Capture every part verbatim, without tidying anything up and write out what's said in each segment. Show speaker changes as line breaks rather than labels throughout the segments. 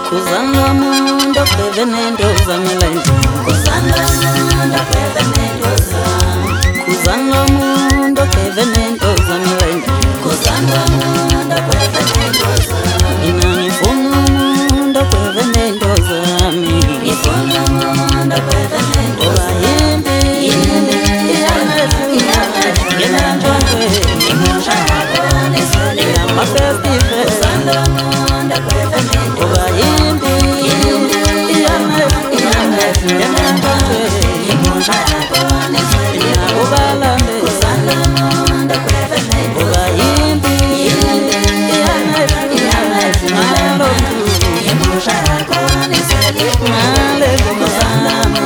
Kuzanwa mundo kwevenendoza milenje Kuzanwa mundo kwevenendoza Kuzanwa mundo kwevenendoza milenje Kuzanwa mundo kwevenendoza Inanifuna mundo kwevenendoza mi Nifuna mundo kwevenendoza Yimbi Yimbi Yamefu Yamefu Yamefu Imusha yako nisoli Yama festival Kuzanwa mundo kwevenendoza Yimbi Yimbi Yamefu Yamefu Yamefu Imusha yako nisoli Yama ubalande Kuzanwa mundo kwevenendoza Yimbi Yimbi Yamefu Yamefu Yamefu Imusha yako nisoli Nalego mazami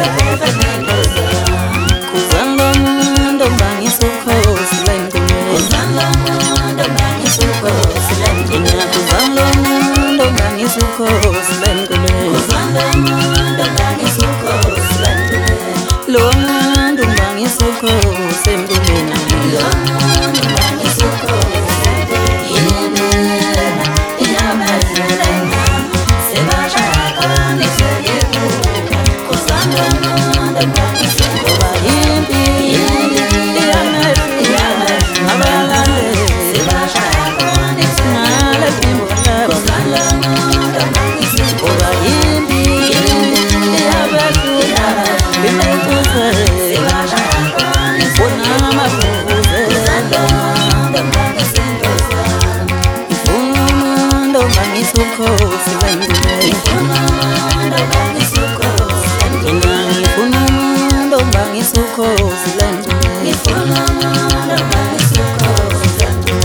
Kuzanwa mundo mbangi suko silengine Kuzanwa mundo mbangi suko silengine Kuzanwa mundo mbangi suko silengine Kuzanwa mundo mbangi suko silengine Lo mundo mbangi suko silengine Lo mundo mbangi suko silengine Yamefulenga Sebasha yakone seliku Kuzanwa mundo mbangi suko Yimbi Yimbi Yamefu Yamefu Abalande Sebasha yakone seliku Kuzanwa mundo mbangi suko Yimbi Yimbi Yamefu Yamefu Bimekuze Sebasha yakone seliku Mafuze Kuzanwa mundo mbangi suko Ifuna mundo mbangi suko silengine Ifuna mundo mbangi suko silengine Ifuna mundo mbangi suko silengine Ifuna mundo mbangi suko silengine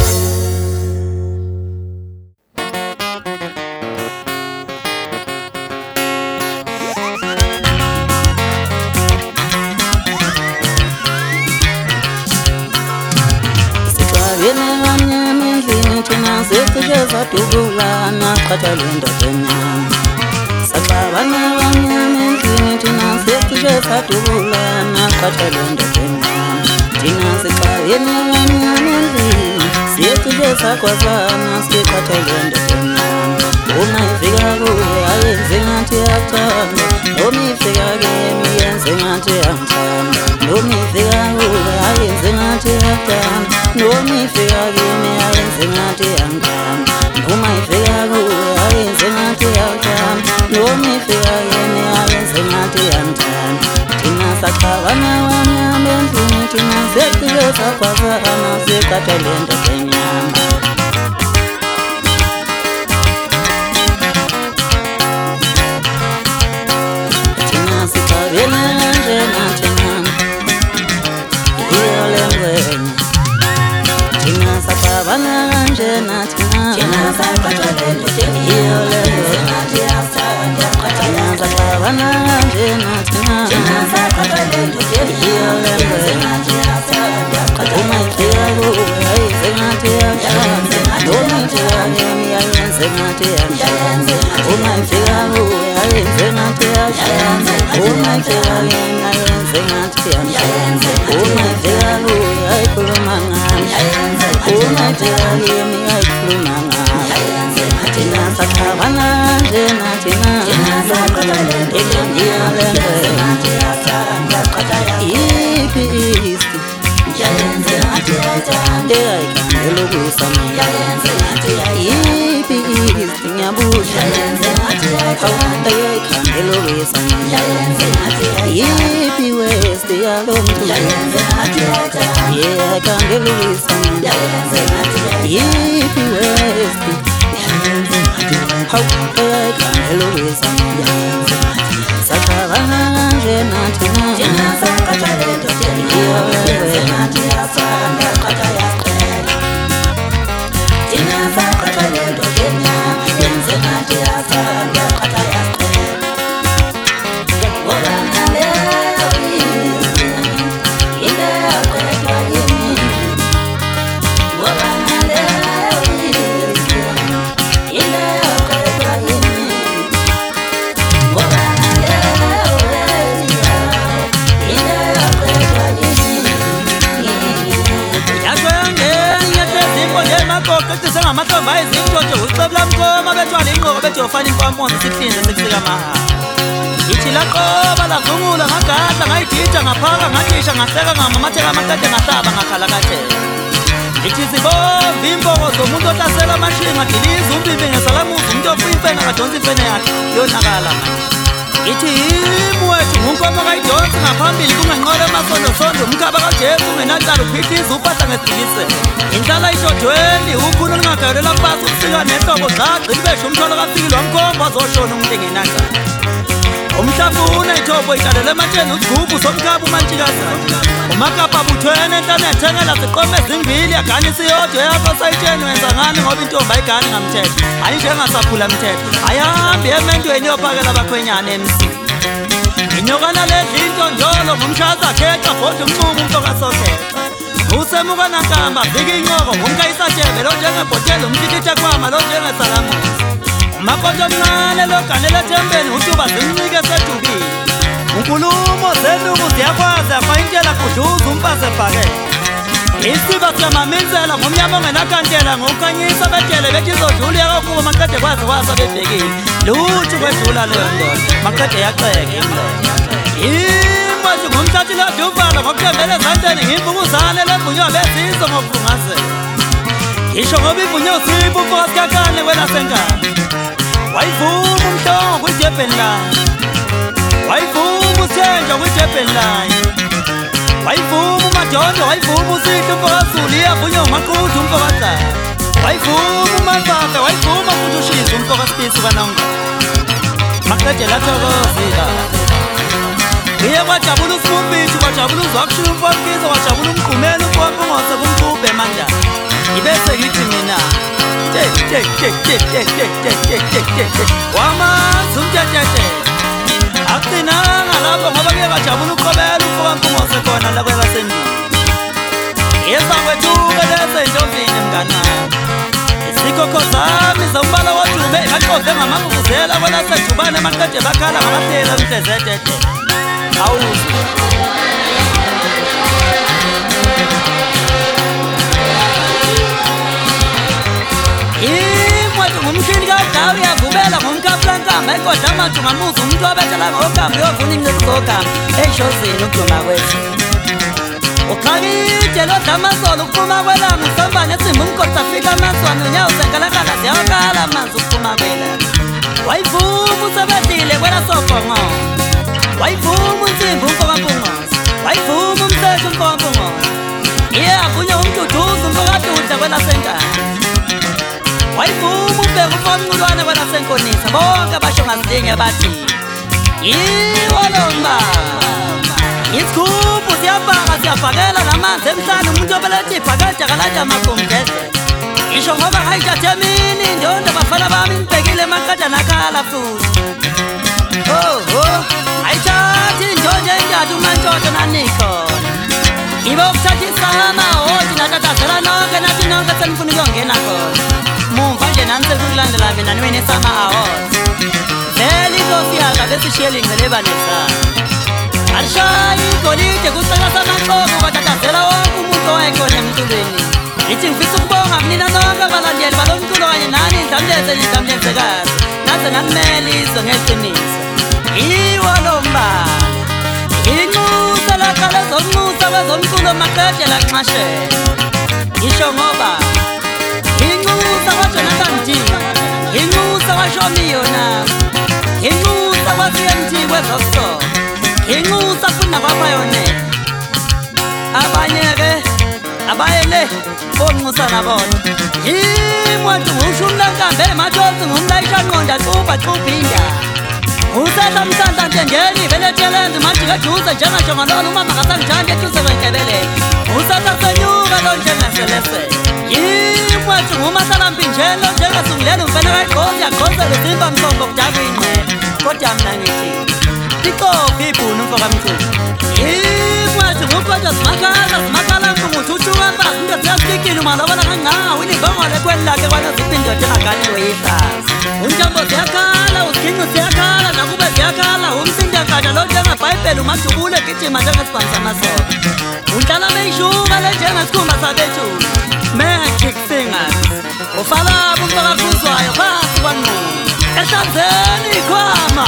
Sikavene vanyamizini tunazekujeza tugulana katalenda kenyama Sakavane vanyamizini tunazekujeza tugulana katalenda kenyama Tinazikavene vanyamizini siekujeza kwa sana sikatalenda kenyama Unaifika kuwe ayenze ngati atanda Nomifika gemi yenze ngati atanda Nomifika kuwe ayenze ngati atanda Nomifika gemi ayenze ngati atanda Umaifika kuwe ayenze ngati atanda Nomifika gemi ayenze ngati atanda Tinasakavana wanyamenzini Tinazekujeza kwa sana sikatalenda kenyama Sikavyenanje natina Iyolengwenye Tina sakavananje natina Tina sakavananje Iyolengwenye Tina sakavananje natina Tina sakavananje Iyolengwenye Umaifika kuwe ayenze ngati atanda Nomifika gemi ayenze ngati atanda Umaifika kuwe ayenze ngati atanda Umaifika gemi ayenze ngati atanda Umaifika kuwe aikulumangana Umaifika gemi aikulumangana Tina sakavananje natina Tina sakavananje Iyolengwenye Ipi isti Yayenze ngati atanda Eyayikhandela ukuyisama Ipi isti ngiyabusha Yayenze ngati atanda Eyayikhandela ukuyisama Ipi westi yalomtu Yayenze ngati atanda Eyayikhandela ukuyisama Ipi westi Eyayikhandela ukuyisama Sakavananje natina Tina sakavananje Iyolengwenye What
bamba izimjojo ucebula mkoma bethwala inqoko bejofana impamponza sihlinze sekusika mahala ithi laqoba lavungula ngagadla ngayidija ngaphaka ngadisha ngahleka ngamamatheka amakade ngahlaba ngakhala kathela ithi zibomba imbogo zomuntu ohlasela amashinga diliza umbimbi ngesalamuza umuntu ofuyimfene akadonsa imfene yakhe yonakala manje ithi yimi wethu ngunkomo kayidonsi ngaphambili kunganqola emasondosondo umkhaba kajesu ungenacala uphithiza upahla ngesidikise inhlala ishodweni ukhulu lingagayelela pasi ukusika nehlobo zagcina besho umthwalo kafikile wamkhomba azoshona umuntu engenacala umhlafuna ithobo iqalela ematsheni usigubhu somkhaba umantshikazana umakapa buthwene enhlane yathengela ziqome ezimbili yaganisa iyodwa yakho sayitsheni wenza ngani ngoba intombi ayigani ngamthetho ayinjengasaphula mthetho ayihambi ementweni yophakela abakhwenyana emsini inyokana ledla into njolo ngumshaza kheca bodwa umncumo umntu kasokheca usemuka nankamba vika inqoko ngumkayisatshebe lo njengebhotela umtitithe kwama lo njengesalamuzi umakonto omncane loganela ethembeni utuba zimncike esedubile unkulumo zenuku ziyakwazi akwayintela kuduza umfazi ebhakela isiba siyamaminzela ngomnyama ongenakantela ngokukhanyisa betele bethi izodlula yakakuba maqede kwazi kwasa bebhekile lutho kwedlula leyo ndoda maqede yaqeka imlomo imwathi ngumthathi loduvala ngokuthembela ezandleni ngimvunguzane levunywa bezizo ngokuvungazela ngisho ngoba ivunywa usipho umfokazi kakane kwelasenkani wayivuma umhlongo kwidebheni line wayivuma uthenjwa kwidebheni line wayivuma umadondo wayivuma usihle umfokazulu iyavunywa umaquthu umfokazana wayivuma umafafe wayivuma futhi ushisa umfokasipisi kwanonga maqede lathokozila iye kwajabula usimubithi kwajabula uzwakushiya umfokiso kwajabula umgqumela umfokungose kumcubhe mandala ibese ngithi mina wamazi umtetete akucinanga lapho ngoba kuye kwajabula uqobela umfokampungose khona la kwelasendulo yesakwethuke lesentombini mnganami isikokho zami zombala wodube baqove ngamanguzela kwelasejubane maqede bakhala ngabahlela mhlezetete awuzwa ngumshini kadawu yavubela ngomkapulankamba ekodwa amaju ngamuza umuntu wabethela ngokamba uyovuna imnceki zogamba eyishozini ukuduma kwethu uxakide lodla amasolo ukuphuma kwelanga usambane esimba umgodi afika amaswane unyawo senkalakala ziyawakala amanzi ukuphuma kwelanga wayivuma usebedlile kwelasofongo wayivuma unsimbi umfokampungozi wayivuma umseshi umfokampungozi iye avunywa umduduza umfokadudla kwelasenkani wayivuma ubheka umfomnculwane kwelasenkonisa bonke abasho ngazilinge bathi yiwo lo mba isigubhu siyabhaka siyabhakela namanzi emhlane umuntu obelethi ibhakaja kalaja amagumgeze ngisho ngoba ngayithathe emini indonda bafana bami ngibhekile emaqada nakhala futhi oho ayithathi indonda enjathu umantshoto nanikhona ibe ukuthatha isama hothi natatazela nonke nathi nonke senifuna ukuyongena khona mumva nje nani sekulandela mina niwene sama awards vele inkosi yaka besishiyela ingceleba nesana alishayi igolide kucela samanqobo kwatatazela wonke umuntu owayekhona emculweni ithi ngifisa ukubonga kunina nonke abalandeli balo mculo kanye nani indlamleze nendlamlenzekazi naze nanimele izwe ngeqiniso iwo lo mbala inxusa laqala ezomnxusa kwezomculo maqede lanxashela ngisho ngoba inxusa kwaJonathan D inxusa kwaShomiyo na inxusa kwa-C M T kwezosono inxusa futhi nakwapayonela abanye-ke abayele bonxusa nabona yimwathi ngusho umlankamba ematshosi ngumlayishanqonda xuba xuba indaba usehla mhlanhla ntengeni beletelenzi majikejuze njengashongalolo umama kasangithandi eduze kwenkebelele usasasenyuka lo njengeselesele yimwathi ngumasalampinjeni lo njengesunguleni umfene kayigqozi yagqozela uzimba mhlongo kudaba ingqele kodwa mna ngithi ikofi ibhunu umfokamculo yimwathi ngukodwa zimakhala zimakhala mfumuthi utshuka mfazi into ziyasikikile umalobala kangawo inivongole kweli lakhe kwaneziphi indoda engaganiwe yihlazi unjambo ziyakhala usigincu ziyakhala nakube ziyakhala umsindakada lo njengebhayibheli umadubule gijima njengesibhamu samasoka unhlala beyishuka le njengesikhumba sabethulu magic singers ufala umfaka khuzwayo phansi kwanqondo ehlanzeni ikhwama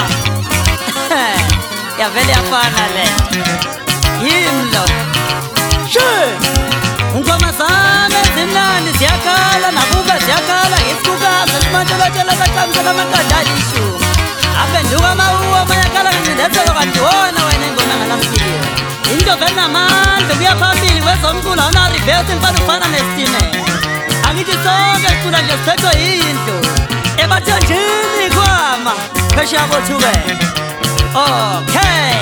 yavele yafana le yimlo she ungoma zami ezimnandi ziyakhala nakuba ziyakhala isikukazi limantshelotshela sacamisela amakadala ishumi apenduka amawuwo mayakhala ngincindezelo kanti wona wena ingoma engalasikiyo into venamandla kuya phambili wezomculo awunarivesi ngifana ufana nesitimela angithi sonke sicula nje siphethwe yindlu ebathenjini ikhwama phesheya kothukela okay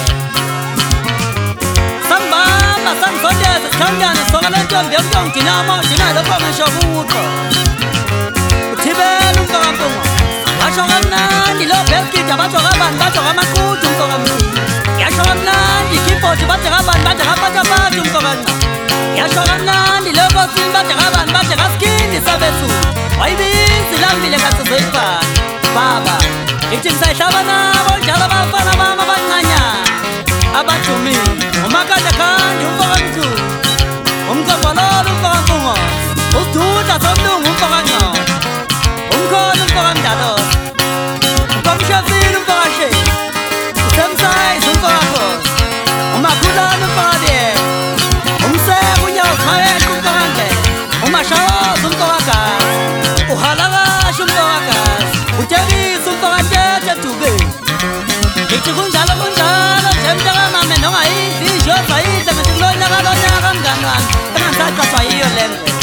sangibamba sangizondeza sikhangane soka le ntombi yomntongidinamo dina lokho ngisho kutho uthibela umfokampungo basho kamnandi lo beskid abatsho kabani batsho kamaqudu umfokamnini yasho kamnandi keyboard bathe kabani bathe kapatapata umfokanca yasho kamnandi lokosini bathe kabani bathe kaskini sabethuthi wayibizi lambile kasizoyifana baba ithi ngisayihlaba nabo njalo abafana bami abancanyana abadumile umakade khandi umfokamthulu umcombololo umfokampungo ududa somlungu umfokancolo umkhona umfokamdaloza umfamshafile umfokasheni usemsayizi umfokakhosi umakhulana umfokabiyela umseka unyawuzimayeka umfokandlela umashawoza umfokagazi uhalakasha umfokagazi utshebisa umfokantete edubeni ngithi kunjalo kunjalo nje mntakamame nongayidli ishoza yidle ngithi kulonyaka lonyaka mngani wami engangisaqathwa yiyo le nto